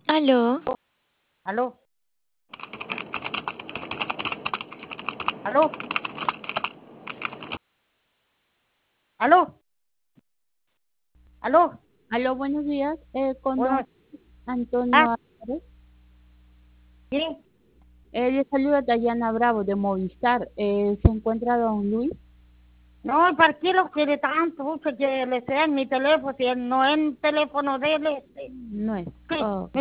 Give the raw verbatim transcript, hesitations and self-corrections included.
Aló, ¿Aló? ¿Aló? ¿Aló? ¿Aló? Aló, buenos días. Eh, con don Bueno, ah, Antonio Álvarez. ¿sí? Eh, le saluda Dayana Bravo de Movistar. Eh, ¿se encuentra don Luis? No, ¿para qué lo quiere tanto? Busca que le sea en mi teléfono, si no es el teléfono de él, este, No es. ¿qué? Oh.